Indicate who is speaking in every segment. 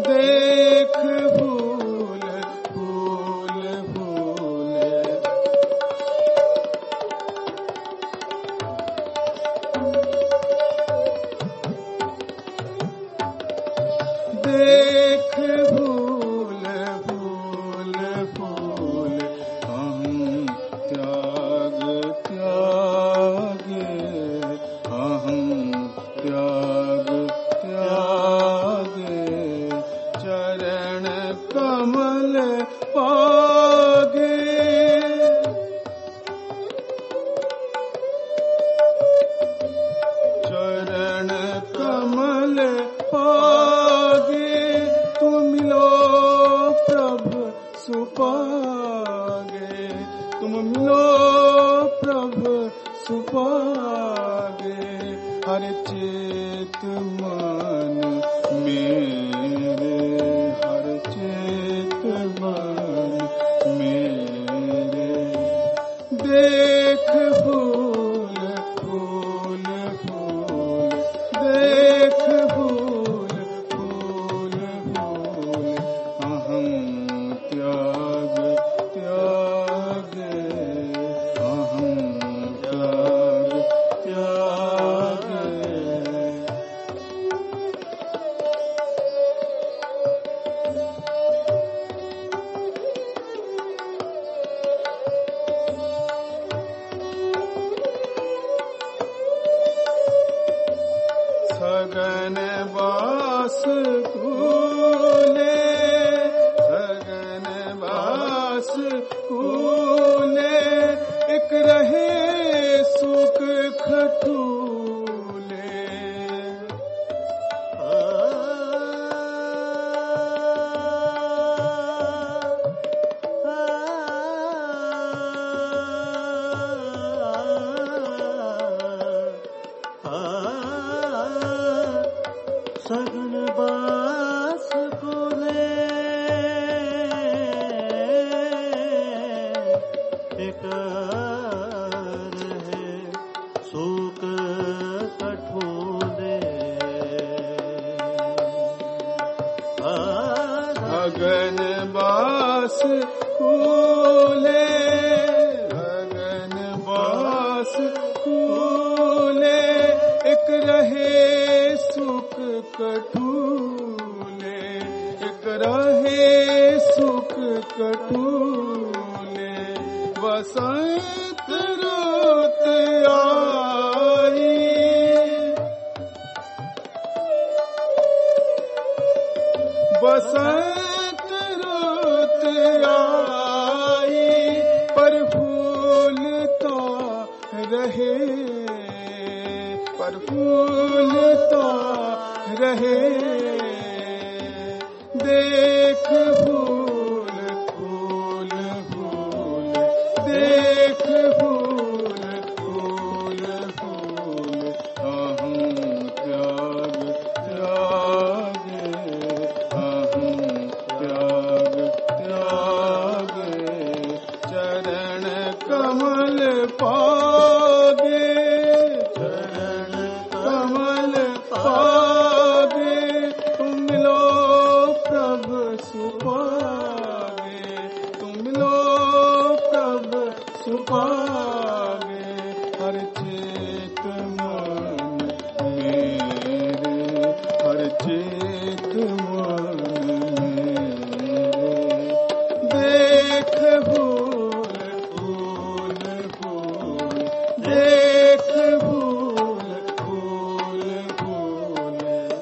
Speaker 1: देख फूल फूल फूल, देख फूल फूल फूल, अहं त्याग त्यागे, अहं त्याग त्यागे, चरण कमल पागे, चरण कमल पागे, तुम मिलो प्रभु सुपागे, तुम मिलो प्रभु सुपागे, हर चेत मन मेरे, हर चेत मन मेरे, देख फूल फूल फूल, देख फूल फूल फूल, अहं त्याग त्यागे, अहं त्याग त्यागे, सगन बास कूले, सगन बास कूले, एक रहे सुख खटूले,
Speaker 2: सगन बास कूले, एक रहे सुख कठोले,
Speaker 1: अगन बास कूले, अगन बास कूले, एक रहे सुख कटूले, एक रहे सुख कटूले, बसंत रुत आई, बसंत रुत आई, पर फूलता रहे, पर फूलता रहे, देख फूल फूल फूल, देख फूल फूल फूल, अहं त्याग त्यागे, अहं त्याग त्यागे, चरण कमल पागे, चरण कमल पागे, तुम मिलो प्रभु सुपागे, तुम मिलो प्रभु सुपागे, हर चेत मन मेरे, हर चेत मन मेरे, देख फूल फूल फूल, देख फूल फूल फूल,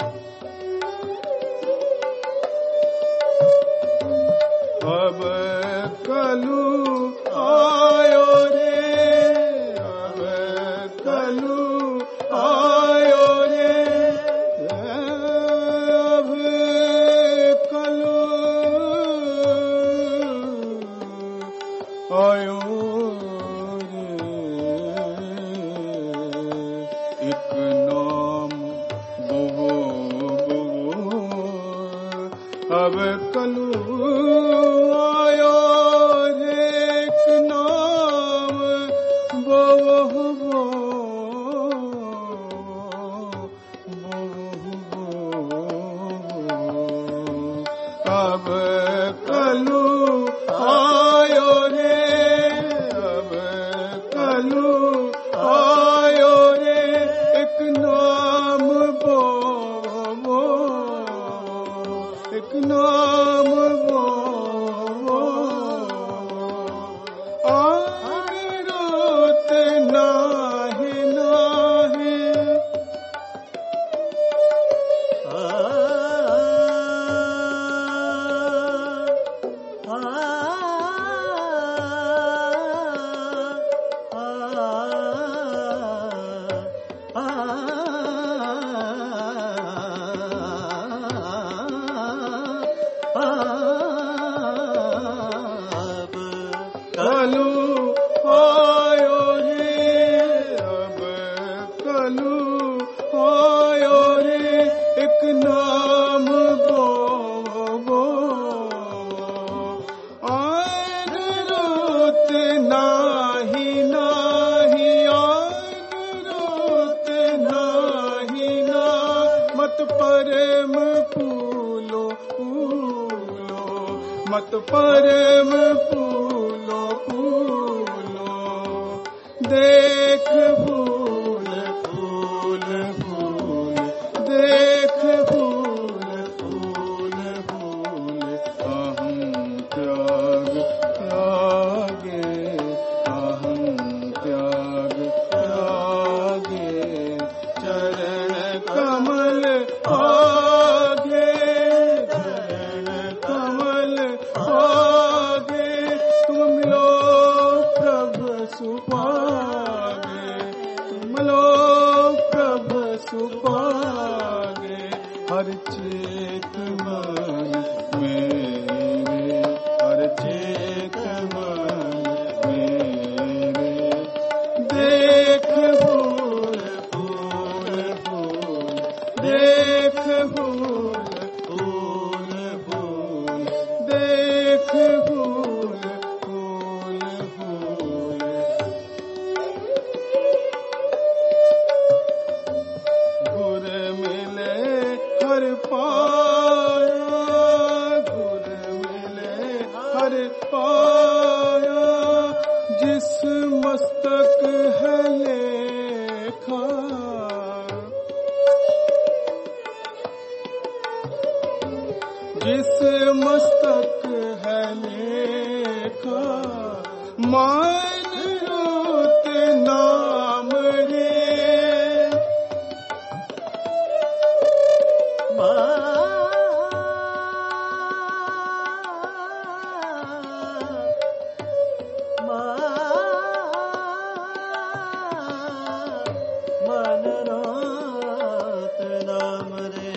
Speaker 1: अब कलू आयो रे, अब कलू आयो रे, अब कलू आयो रे, एक नाम बोहो बोहो, अब कलू आयो रे, एक नाम बोहो बोहो बोहो, अब कलू आयो रे, अब कलू आयो रे, एक नाम बोलो, एक नाम बोलो, रोत नाहे नाहे, कलू आयो रे, अब कलू आयो रे, एक नाम बोलो, आन रोत नाही नाही, आन रोत नाही ना, मत परम फूलो फूलो, मत परम फूलो फूलो, देख फूल फूल फूल, देख फूल फूल फूल, अहं त्याग त्यागे, अहं त्याग त्यागे, चरण कमल आगे, चरण कमल आगे, तुम लो प्रभु सुपागे, तुम लो प्रभु सुपागे, हर चेत मन मेरे, हर चेत मन मेरे, देख फूल फूल फूल, देख फूल फूल फूल, देख फूल फूल फूल, गुर मिले हर पाया, गुर मिले हर पाया, जिस मस्तक है लेखा, जिस मस्तक है लेखा, मान रोत नाम रे,
Speaker 2: मन रोत नाम रे,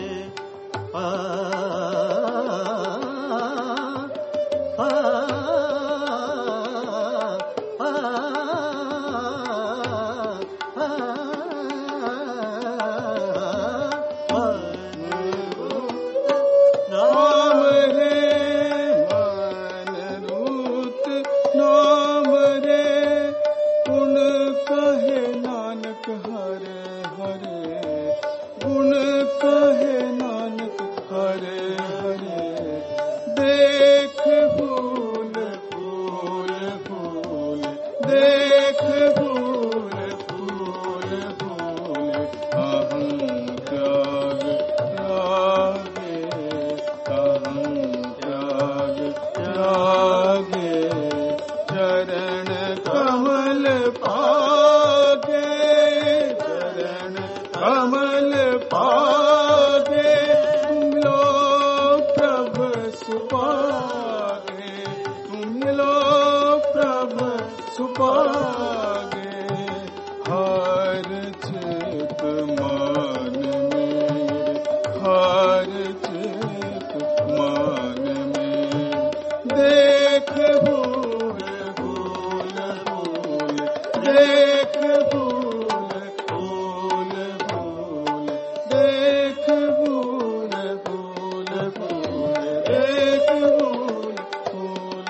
Speaker 1: नाम रे, मन रूत नाम रे, गुण कहे नानक हरे हरे, गुण कहे नानक हरे हरे, देख फूल फूल फूल, देख फूल फूल फूल, अहं त्याग त्यागे, अहं त्याग त्यागे, चरण कमल पागे, चरण कमल पागे, तुम लो प्रभु सुपागे, तुम लो प्रभु सुपागे, हर चित मान मेरे, हर चित मान मेरे, देख फूल फूल फूल, देख फूल फूल फूल, देख फूल फूल फूल, देख फूल फूल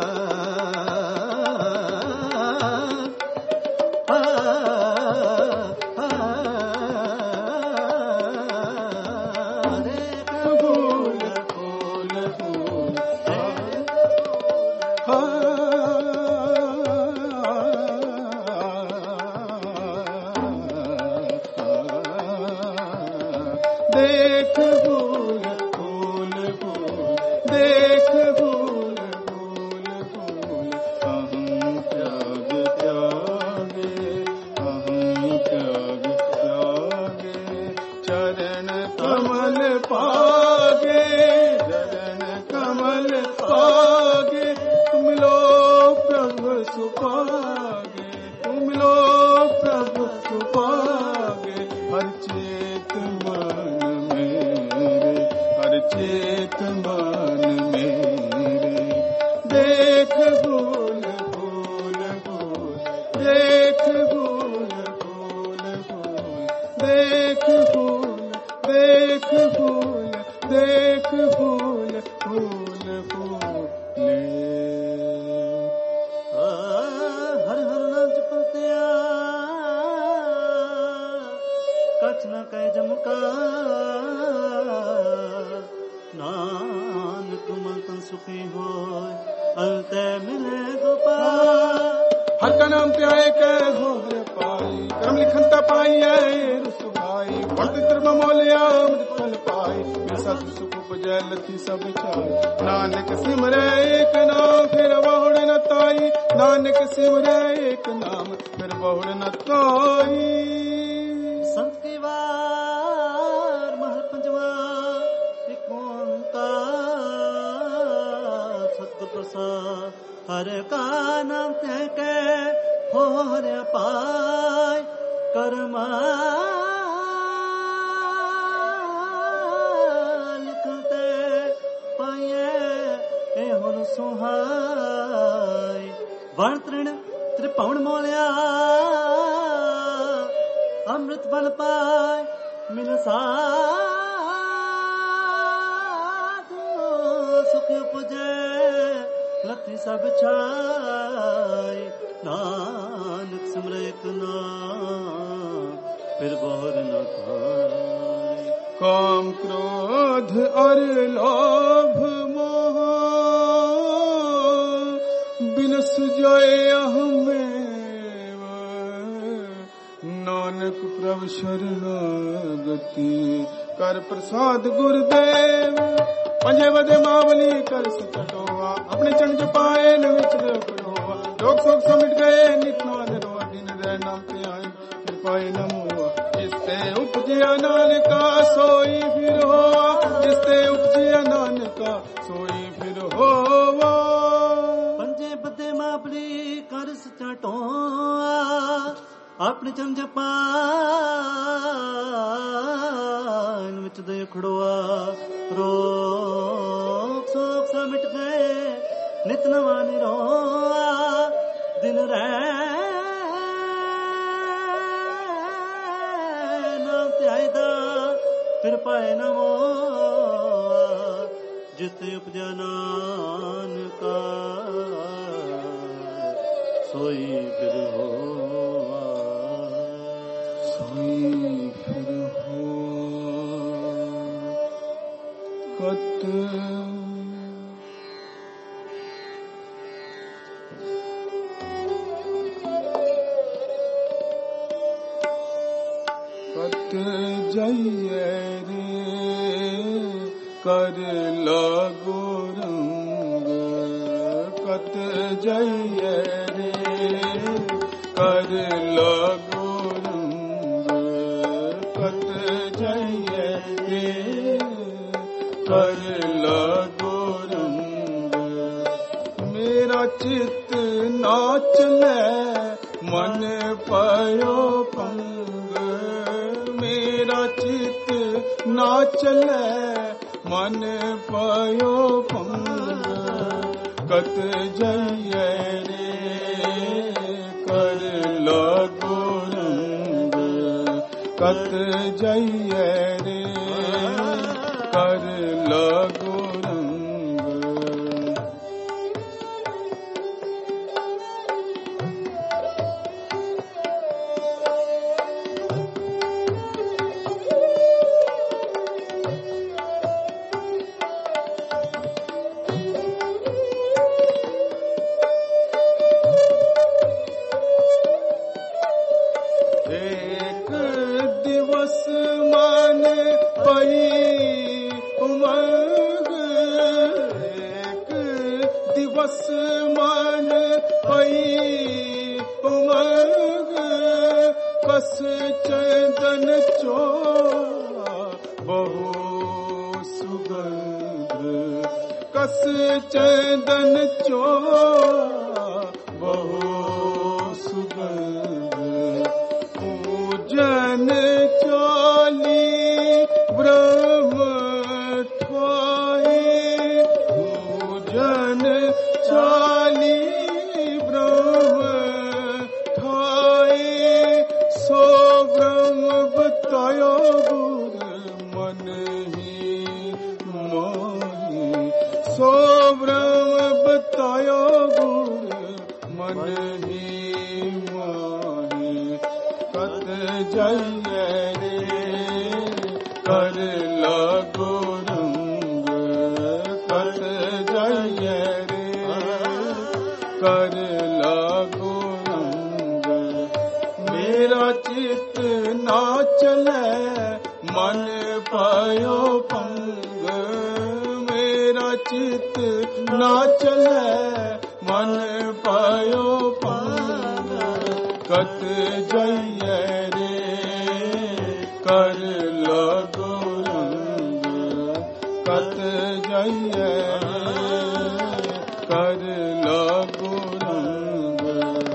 Speaker 1: फूल, देख फूल फूल फूल, देख फूल फूल फूल, अहं त्याग त्यागे, अहं त्याग त्यागे, चरण कमल पागे, चरण कमल पागे, तुम लो प्रभु सुपागे, तुम लो प्रभु सुपागे, हर चेत मन मेरे, हर चेत मन मेरे, देख फूल फूल फूल, देख फूल फूल फूल, देख फूल, देख फूल, देख फूल फूल फूले।
Speaker 2: हर हर नाम जपत्या कछ न कह जमका, नानक मन तन सुखी होय, अंते मिले गोपाल।
Speaker 1: हर का नाम त्याय के घोर पाई, कर्म लिखनता पाई है रुसुभाई, वर्त कर्म मोलिया अमृत फल पाई, मेरे सत सुख उपजय लथी सब छाई, नानक सिमरे एक नाम फिर बहुड़ न ताई, नानक सिमरे एक नाम फिर बहुड़ न ताई।
Speaker 2: संत की वार महल पंचवा, एक ओंकार सतगुर प्रसाद, हर का नाम त्याग के होर पाय, कर्मा लिखते पाए ए होर सुहाय, वर्ण तृण त्रिपवन मोलिया अमृत फल पाय, मिल साधु सुख उपजे लथी सब छाय, नानक सिमर एक नाम फिर बहुर न पाय।
Speaker 1: काम क्रोध और लोभ मोह बिन सुजाए अहमेव, नानक प्रभु शरणागति कर प्रसाद गुरुदेव, पंजे बदे मावली कर सचटोवा, अपने चरण जो पाए न विचरे परोवा, लोक शोक समिट गए नित नाद रोआ, दिन रह नाम ते आए कृपाए नमोआ, जिसते उपजिया नानका सोई फिर होवा, जिसते उपजिया नानका सोई फिर होवा।
Speaker 2: पंजे बदे मावली कर सचटोवा, अपने चरण जो पाए न विचरे खड़ोआ, रोग शोक सब मिट गए नित नवा निरोआ, दिन नाम त्यायदा फिर पाए नमो, जिसते उपजा नानका सोई फिर होआ,
Speaker 1: सोई फिर हो कत कत जाइए रे कर लागो रंग, कत जाइए रे कर लागो रंग, कत जाइए रे कर लागो रंग, मेरा चित नाचले मन पायो पंग, मेरा चित नाचले मन पायो पंग, कत जाइए रे कर लागो रंग, कत जाइए रे कर लागो रंग। भई उमंग एक दिवस मन भई उमंग कस चंदन चो बहु सुगंध कस चंदन चो बहु सुगंध पूजन चाली ब्रह्म ठाए पूजन चाली ब्रह्म ठाए सो ब्रह्म बतायो गुर मन ही मोहि सो ब्रह्म बतायो गुर मन ही मोहि कत जय रे कर लगो रंग कत जय रे कर लगो रंग मेरा चित ना चले मन पायो पंग मेरा चित ना चले मन पायो पंग कत जय रे कर लगो रंग कत जय कर लगो रंग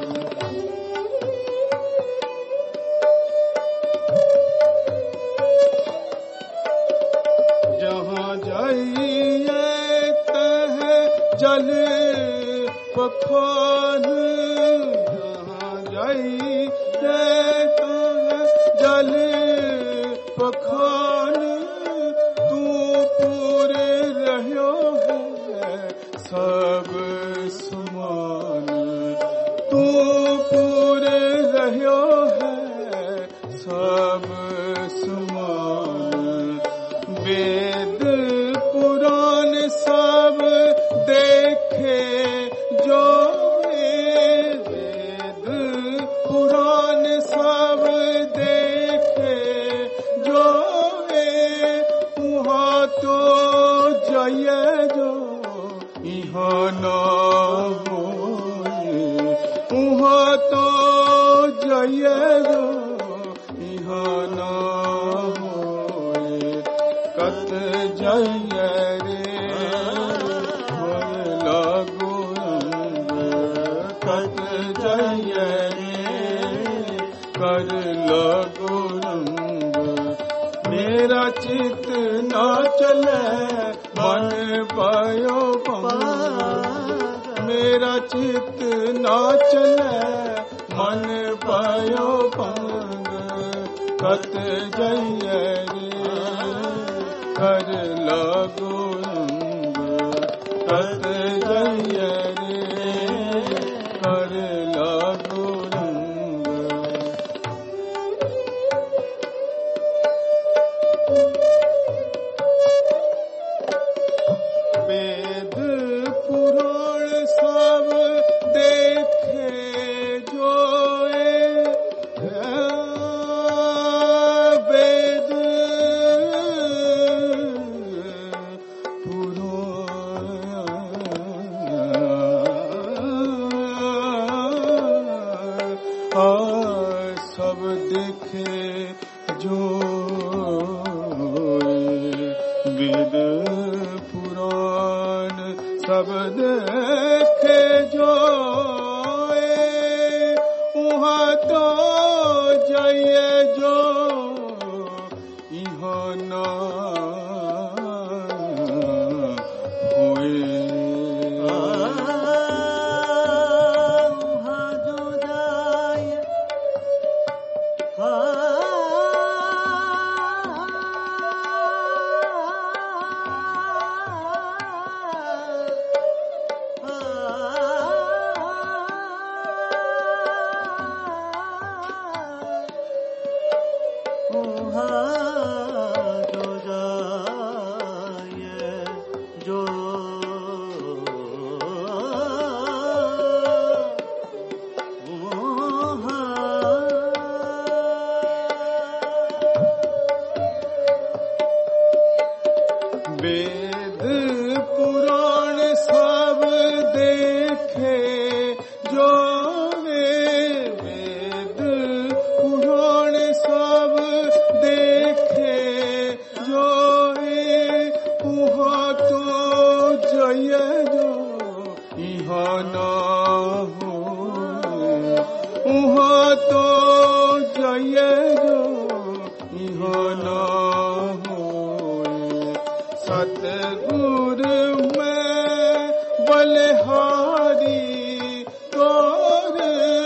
Speaker 1: जहाँ जाइए तह जल पखान जहाँ जाइए तह जल पखान तू पूरे रहो है सब समान तू पूरे रहो है सब समान वेद पुराण सब देखे जो वेद पुराण सब देखे जो वहाँ तो जय जो यहाँ न होए वहाँ तो जय जो यहाँ न होए कत जय रे लागो रंग कत जय रे कर लगो रंग मेरा चित ना चले मन पायो पंग मेरा चित ना चले मन पायो पंग कत जय रे कर लगो रंग कत जय रे कर लगो रंग वेद पुराण सब देखे जो वेद पुराण सब देखे जो वेद पुराण सब देखे जो वहाँ तो जाइए जो यहाँ न होए
Speaker 2: वहाँ जो जाए
Speaker 1: ना होए। सतगुर में बलिहारी तोर,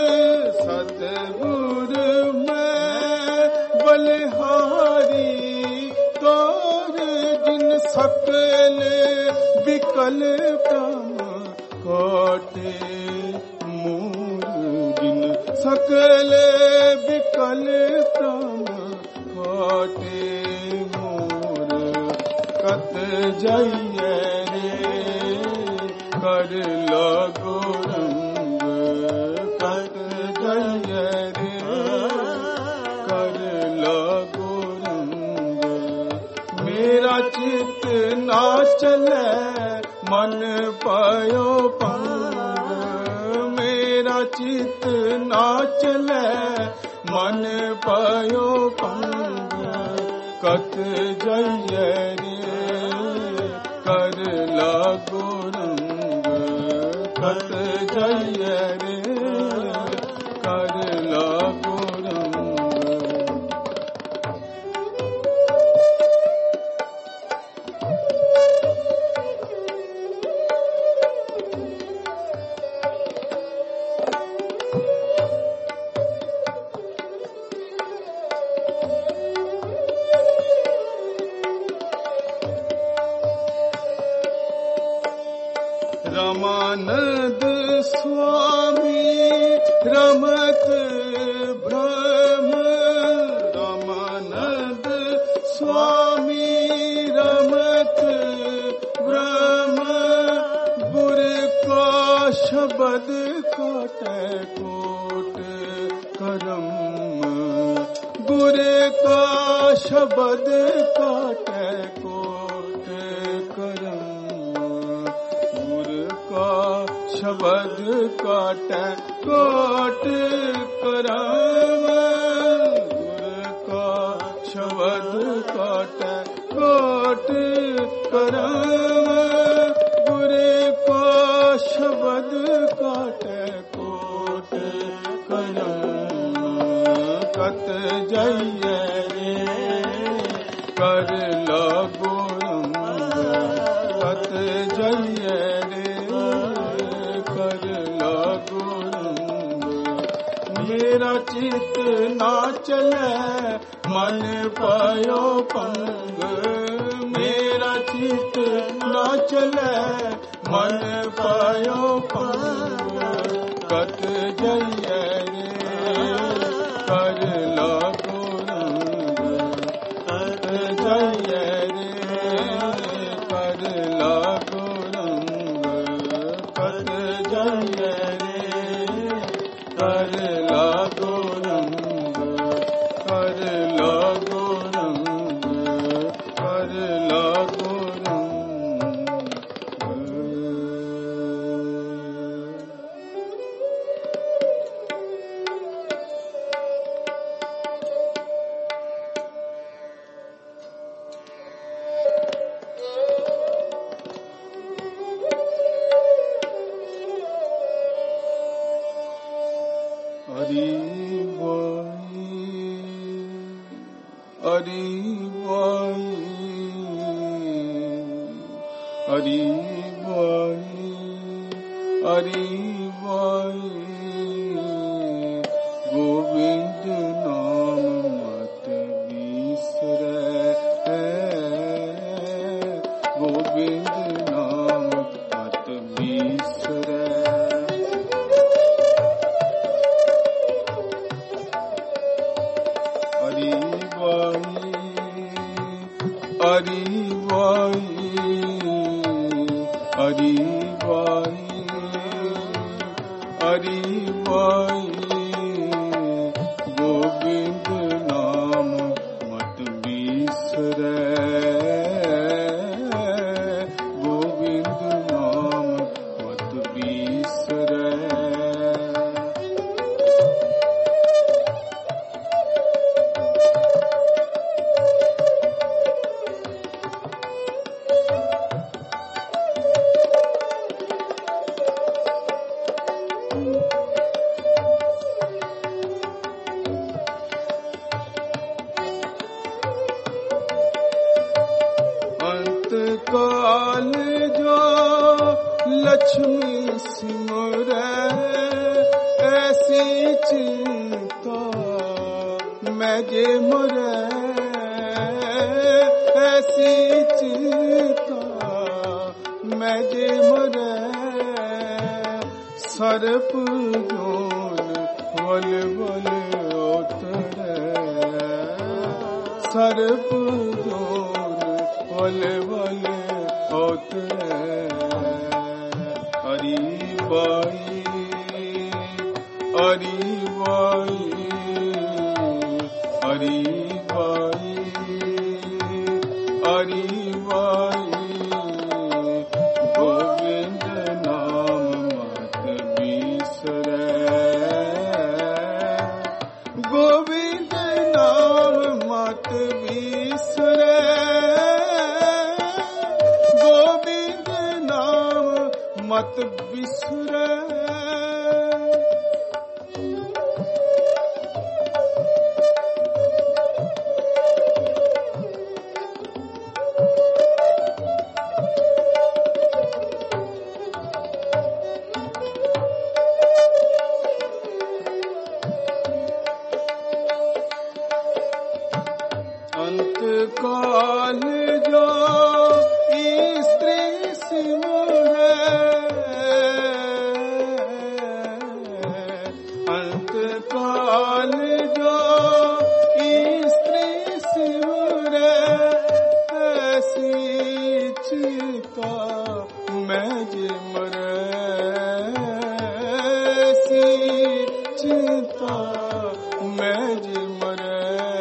Speaker 1: सतगुर में बलिहारी तोर, जिन सकल विकल प्राण काटे मोर, जिन सकल विकल प्राण काटे मोर। कत जाइए रे कर लगो रंग, कत जाइए रे कर लगो रंग। मेरा चित ना चले मन पायो पंग, मेरा चित ना चले मन पायो पंग। कत जाइए रे कर लागो रंग, कत जाइए रे कर लागो रंग। रामानंद स्वामी रमत भ्रम, रामानंद स्वामी रमत भ्रम। गुर का शब्द काटे कोट करम, गुर का शब्द काटे कोट करम। शब्द काटे कोट करम, गुर का शब्द काटे कोट करम। गुर का शब्द काटे कोट करम। कत जाइए रे कर लगो रंग, कत जाइए रे कर लागो रंग। मेरा चित ना चले मन पायो पंग, मेरा चित ना चले मन पायो पंग। कत जाइए रे कर लागो रंग, कत जाइए रे कर लागो रंग। कत जाइए रे कर लागो रंग, कर लागो रंग, कर लागो रंग। हरि वाई, हरि वाई, हरि वाई, हरि वाई। गोविंद नाम मत बिसरै, गोविंद नाम मत बिसरै। हरि वाई, हरि वाई, हरि वाई, हरि वाई। गोविंद नाम मत बिसरै, गोविंद नाम मत बिसरै। काल जो लक्ष्मी सिमरे ऐसी चिंता मैं जे मरे ऐसी चिंता मैं जे मरे सरप जोन वल वल उतरे सरप जोन वल वल उतरे हरी बाई हरी बाई हरी बाई हरी बाई गोविंद नाम मत बिसरे गोविंद नाम मत बिसरे गोविंद नाम मत बिसरे काल जो स्त्री सिमरे अंत काल जो स्त्री सिमरे ऐसी चिता मैं जे मरे ऐसी चिता मैं जे मरे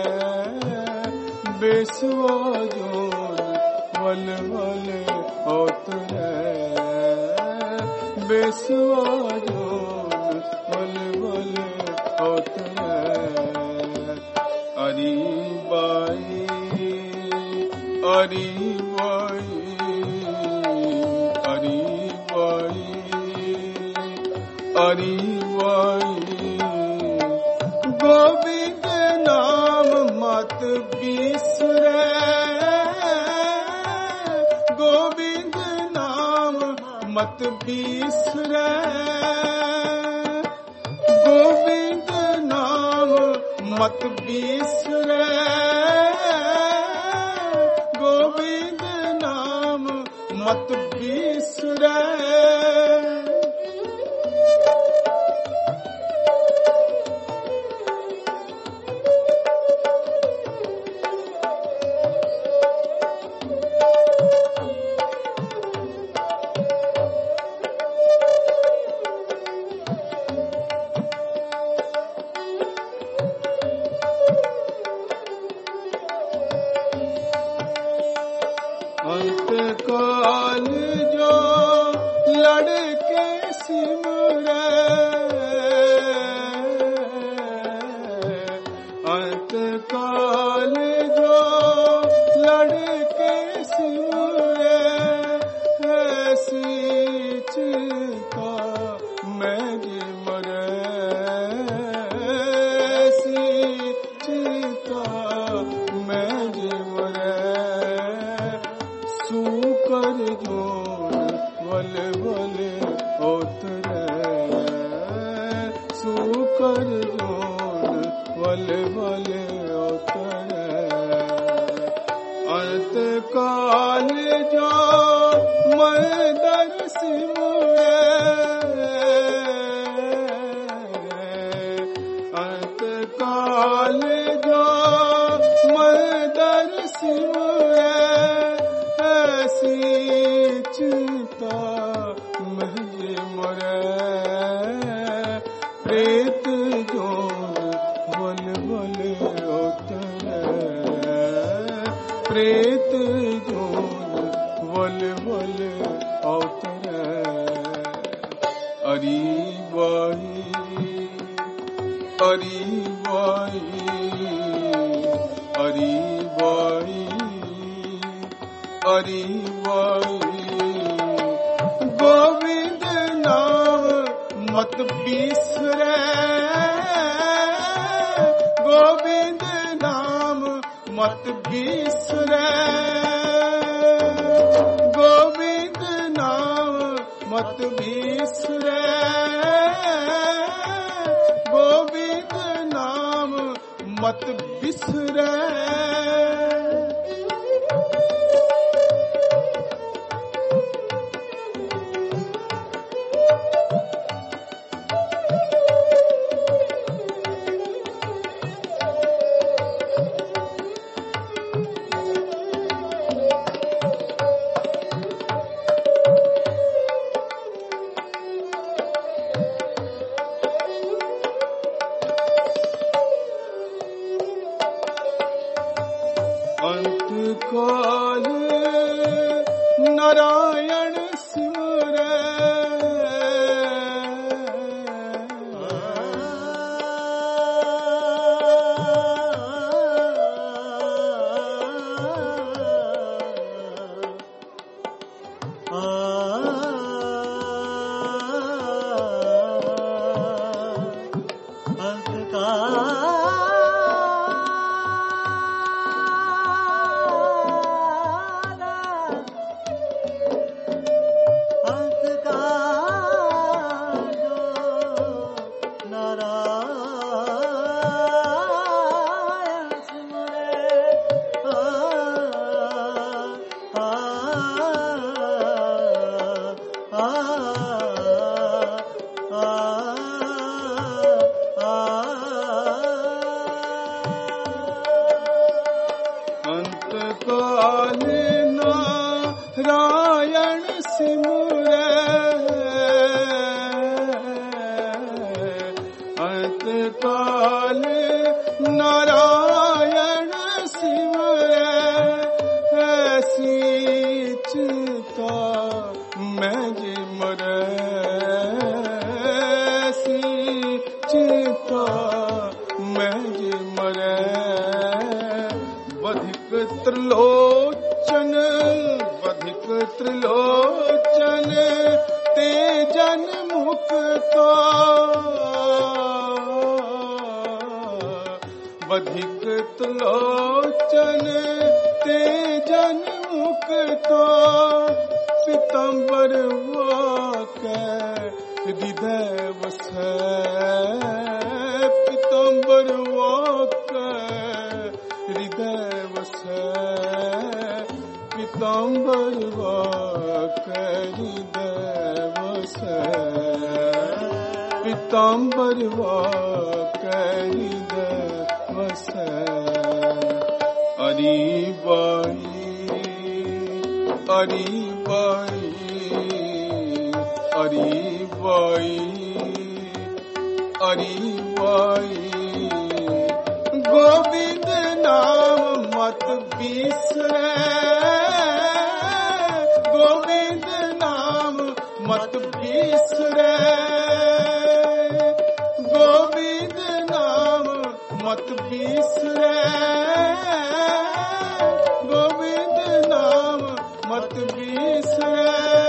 Speaker 1: बेसवा जोन वल वल उतरे बेसवा जोन वल वल उतरे हरी बाई हरी बाई हरी बाई हरी बाई गोविंद नाम मत बिसरे गोविंद नाम मत बिसरे गोविंद नाम मत बिसरे गोविंद नाम मत बिसरे काल जो लड़के सिमरे अंत काल जो लड़के सिमरे ऐसी चिता मैं जे मरे ऐसी चिता मैं जे मरे सूकर जोन वल वल उतरे सूकर जोन वल वल उतरे अंत काल जो मैं दर सिमरे अंत काल जो मैं दर सिमरे ऐसी चिता मैं जे मरे प्रेत जोन वल वल उतरे प्रेत जोन वल वल उतरे हरी बाई हरी बाई हरी बाई हरी बाई गोविंद नाम मत बिसरे गोविंद नाम मत बिसरे गोविंद नाम मत बिसरे, गोविंद नाम मत बिसरे। अंतकाल नारायण सिमरे, अंतकाल नारायण सिमरे, अंतकाल नारायण सिमरे। ऐसी चिंता मैं जे मरे, ऐसी चिंता मैं जे मरे। बधिक त्रिलोचन, बधिक त्रिलोचन तेजन मुक्ता, बधिक त्रिलोचन तेजन मुक्ता। पीताम्बर वाके हृदय वसै, पीताम्बर वाके हृदय वसै, पीताम्बर वाके हृदय वसै, पीताम्बर वाके हृदय वसै। अरी बाई, अरी बाई, अरी बाई, अरी बाई। गोविंद नाम मत बिसरे, गोविंद नाम मत बिसरे, गोविंद नाम मत बिसरे, गोविंद नाम मत बिसरे,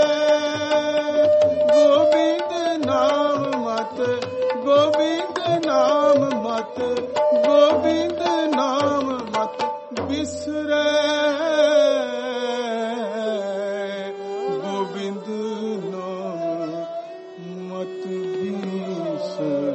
Speaker 1: गोविंद नाम मत, गोविंद नाम मत, गोविंद नाम मत बिसरे, गोविंद नाम मत बिसरे।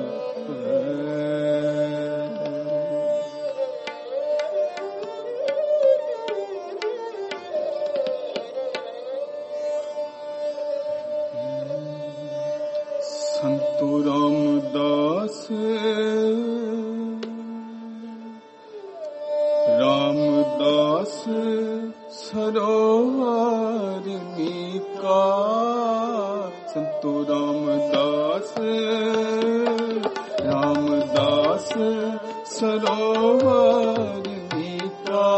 Speaker 1: संतो रामदास, रामदास सरोवर का, संतो रामदास, रामदास सरोवर का।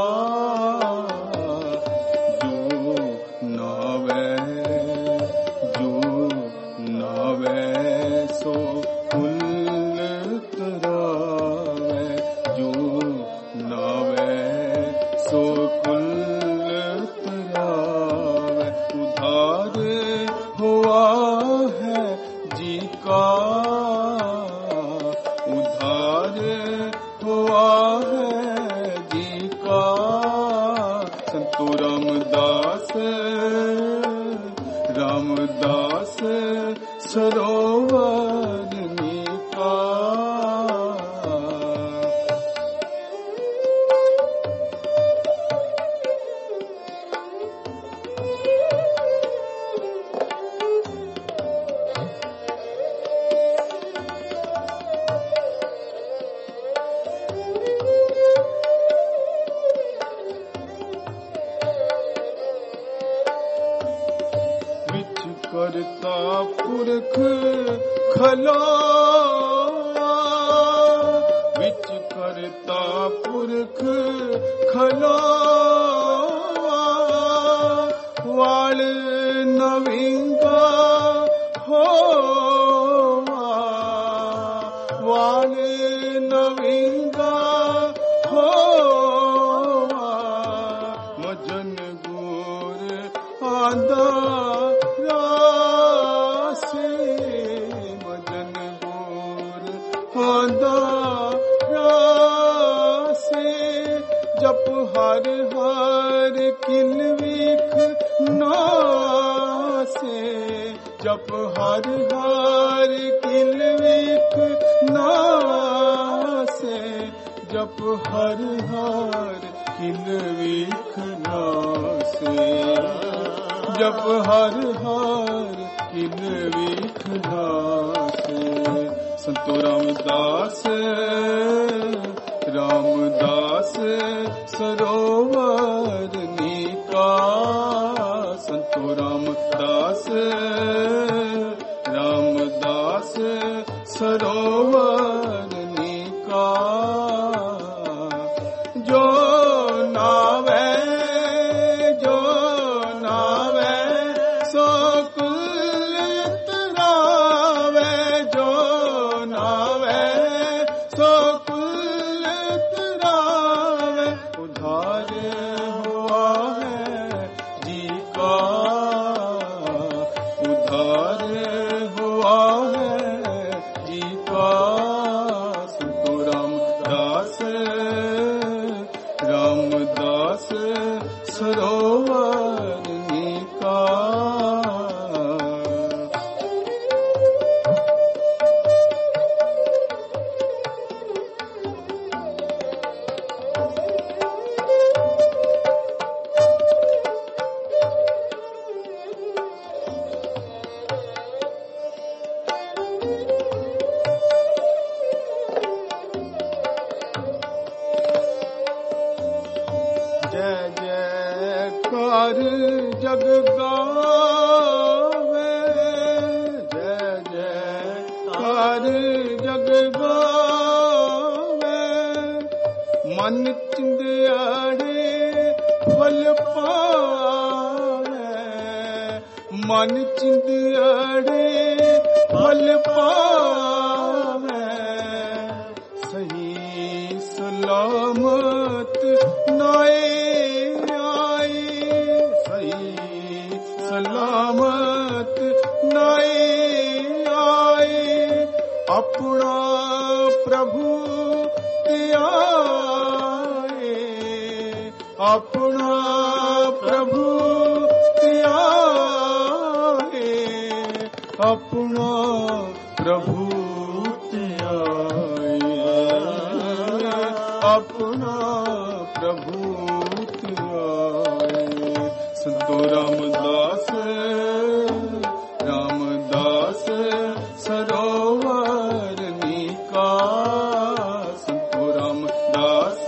Speaker 1: जो नावे, जो नावे सो पुण्य तरावे, जो नावे सो पुण्य तरावे। उधार हुआ है जी का, उधार हुआ है जी का। संतो रामदास सरोवर नीका। करता पुरख खलोआ, विच करता पुरख खलोआ, वाल नविंगा होवा, वाल नविंगा होवा, मजन गुर आदा जप हर हर किलविख नासे, जप हर हर किलविख नासे, जप हर हर किलविख नासे, जप हर हर किलविख नासे। संतो रामदास रामदास सरोवर नीका, संतो रामदास रामदास सरोवर नीका। जो नावे सो कुल तरावे, जो नावे सो कुल तरावे, उधार हुआ है जी का, उधार हुआ है जी का। संतो रामदास रामदास सरोवर नीका। जय जयकार जग गावे, जय जयकार जग गावे, मन चिंदियाड़े फल पावे, मन चिंदियाड़े फल पावे, सही सलामत नाए आए, सही सलामत नाए आए, अपना प्रभु त्याए, अपना प्रभु त्याए, अपना प्रभु त्याए, अपना प्रभु त्याए। संतो रामदास रामदास सरोवर नीका, संतो रामदास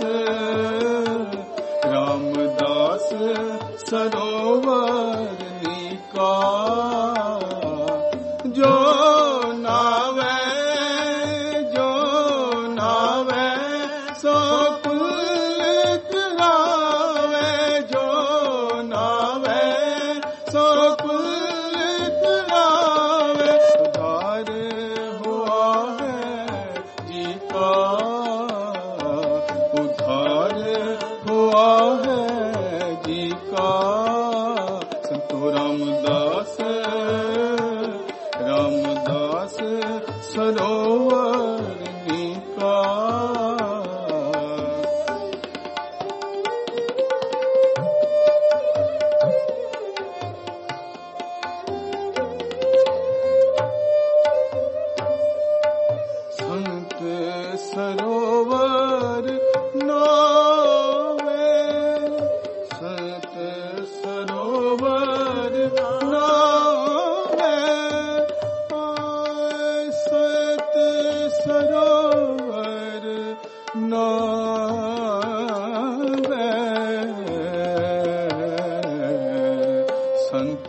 Speaker 1: रामदास सरोवर नीका। जो नावे सो कुल तरावे, जो नावे सो कुल तरावे, उधार हुआ है जी का, उधार हुआ है जी का,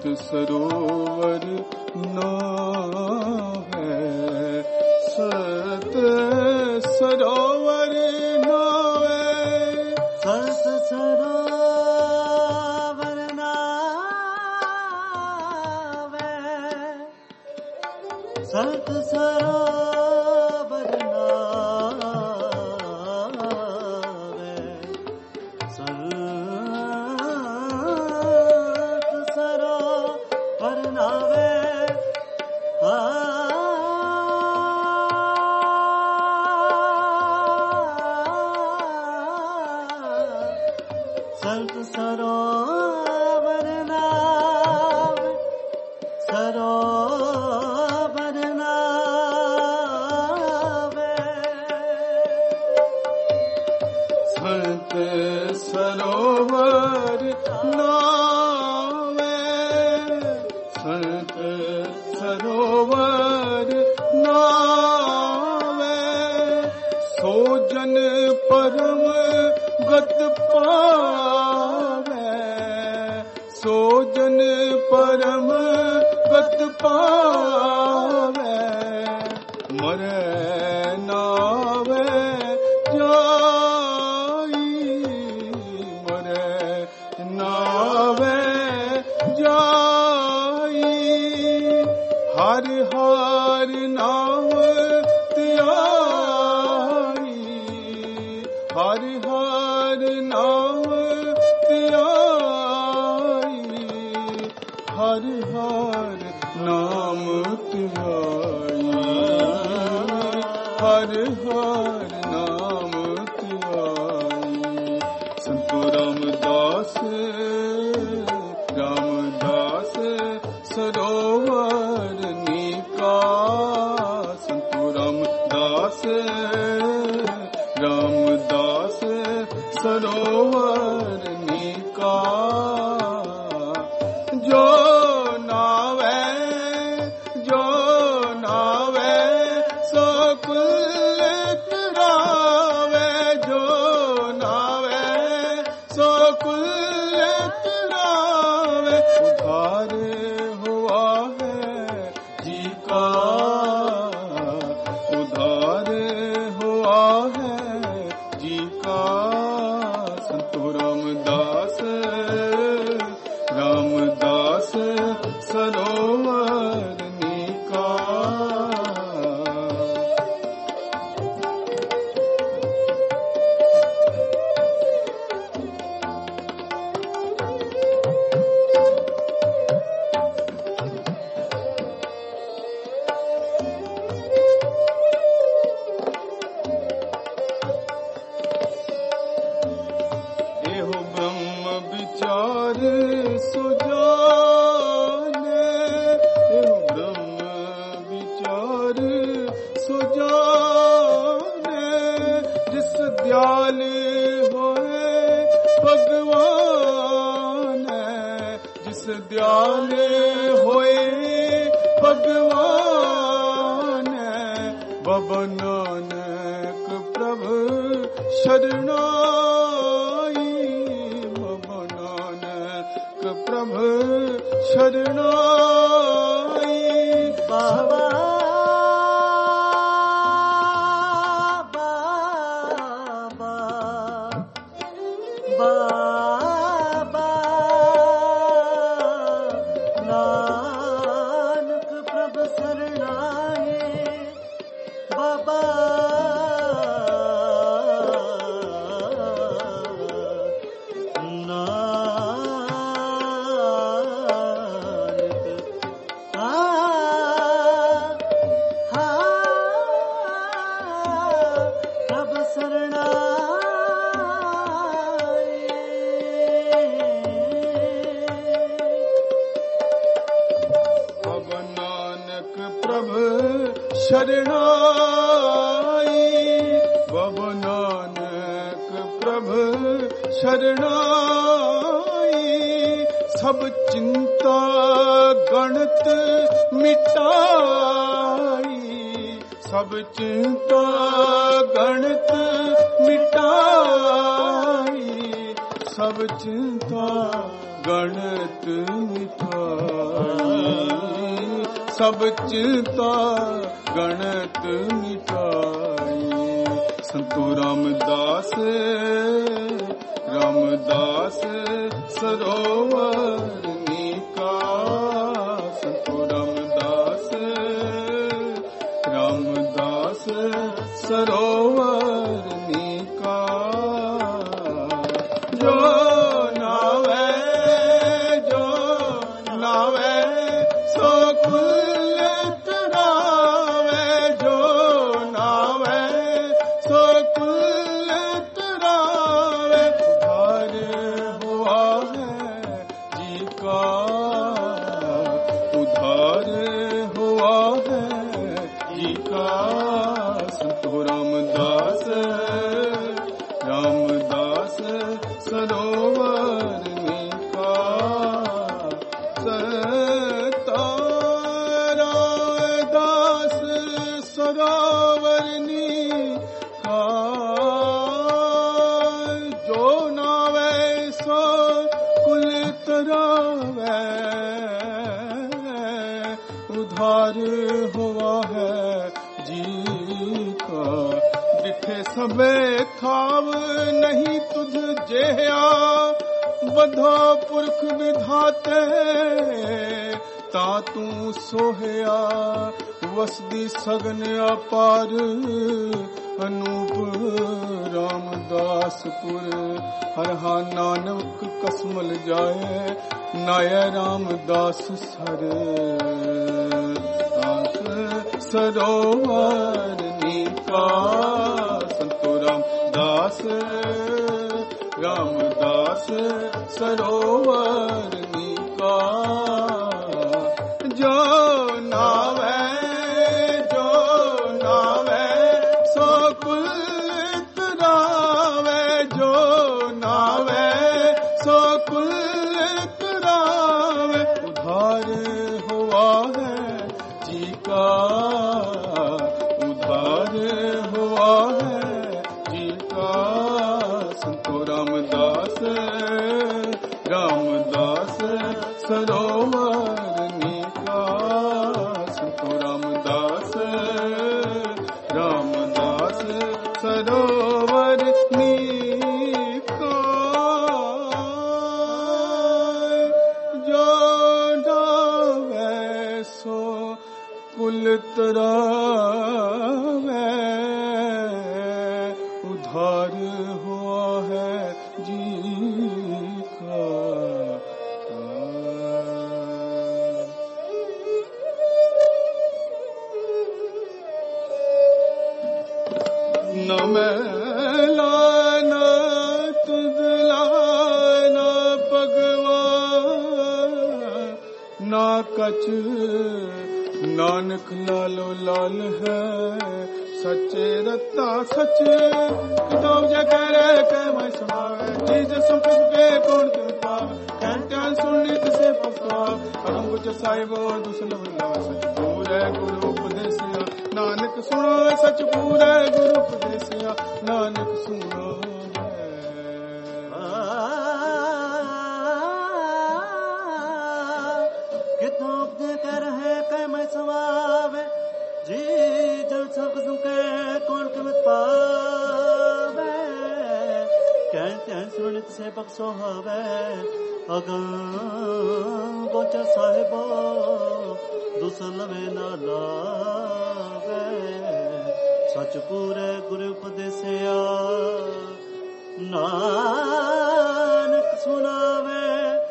Speaker 1: सरोवर नावे, सत सरोवर नावे,
Speaker 2: सत सरोवर नावे, सत सरोवर नावे, सत सरोवर नावे, संत सरोवर नावे, सरोवर नावे,
Speaker 1: संत सरोवर नावे, संत सरोवर नावे, सो जन परम गत पावे, सो जन परम गत पावे, मरे नावे जाई, मरे नावे जाई, हर हर नाम त्याई, हर हर नाम त्याई, हर हर नाम त्याई, हर हर नाम त्याई। संतो रामदास रामदास सरोवर नीका, संतो रामदास रामदास सरोवर नीका, जो नावे सो कुल तरावे, जो नावे सो कुल तरावे, उधार हुआ है जी का, उधार हुआ है जी का, संतो रामदास रामदास सरोवर नीका। एहो ब्रह्म विचार सुजाने, एहो ब्रह्म विचार सुजाने, जिस दयाल होए भगवान, जिस दयाल होए भगवान, बाबा नानक प्रभु शरणाई, बाबा नानक प्रभु शरणाई,
Speaker 2: बाबा बाबा नानक प्रभु शरणाई, बाबा
Speaker 1: शरणाई, बाबा नानक प्रभु शरणाई, सब चिंता गणत मिटाई, सब चिंता गणत मिटाई, सब चिंता गणत मिटाई, सब चिंता गणत मिटाई। संतो रामदास रामदास सरोवर नीका, संतो रामदास रामदास सरोवर नीका। जो नावे सो कुल तरावे, जो नावे सो कुल तरावे। उधार हुआ है जी का, उधार हुआ है जी का। संतो रामदास रामदास सरोवर नीका, संतो रामदास सरोवर नीका। जो नावे सो कुल तरावे, उधार हुआ है जी का। दिखे सबे थाव नहीं तुझ जेया, बधा पुरख विधाते ता तू सोहया। वसदी सगन अपार अनूप रामदासपुर। हर हा नानक कसमल जाए, नाय रामदास सर सरोवर नीका। संतो रामदास रामदास सरोवर नीका। जो नावे सो कुल तरावे, जो नावे सो कुल तरावे। उधार हुआ है जी का, उधार हुआ है जी का। संतो रामदास रामदास सरोवर नीका, संतो रामदास रामदास सरोवर नीका। जो नावे सो कुल तरावे, उधार हुआ है जी का। न मैला न तुदला न भगवान, ना कछ नानक लालो लाल है। सच्चे रत्ता सच्चे किताब जगह के मैं सुनावे। चीज सुख के कौन क्यों पावे, कहते सुननी से पकवा। अगम कुछ साहिबो दुसलभ सच पूरे गुरु उपदेसिया। नानक सुनो सच पूरे गुरु उपदेसिया, नानक सुनो।
Speaker 2: कितों कर है कै मैं सवावे, जी जल सब के कौन किमत पावे। कहते सुनित से बख्शो हवे, अगम गोच साहिबो दुसलवे ना लावे। सच पूरे गुरु उपदेसिया, नानक सुनावे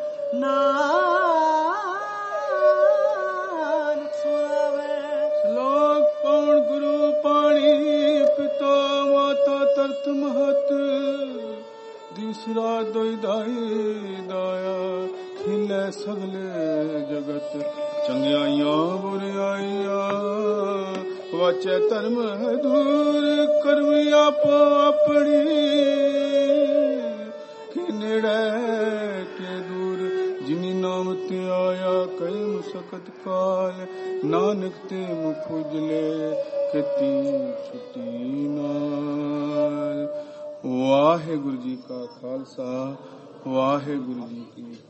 Speaker 2: नानक सुनावे।
Speaker 1: श्लोक पौण गुरु पाणी, पिता माता तरत महत। दूसरा दोईदाई दाया, खिले सगले जगत। चंगियाइयां बुराइयां वाचे धर्म दूर। करमी आपो अपनी कि नेड़े के दूर। जिनी नाम ते आया कई मुसकत काल। नानक ते मुख उजले खेती छुट्टी नाल। वाहिगुरु जी का खालसा ਵਾਹਿਗੁਰੂ ਜੀ ਕੀ